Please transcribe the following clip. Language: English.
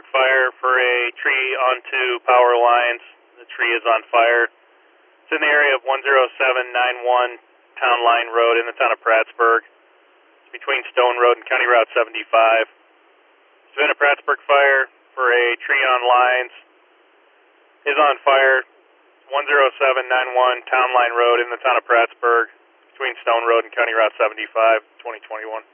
Prattsburg fire for a tree onto power lines. The tree is on fire. It's in the area of 10791 Town Line Road in the town of Prattsburg. It's between Stone Road and County Route 75. It's been a Prattsburg fire for a tree on lines. Is on fire. 10791 Town Line Road in the town of Prattsburg between Stone Road and County Route 75, 2021.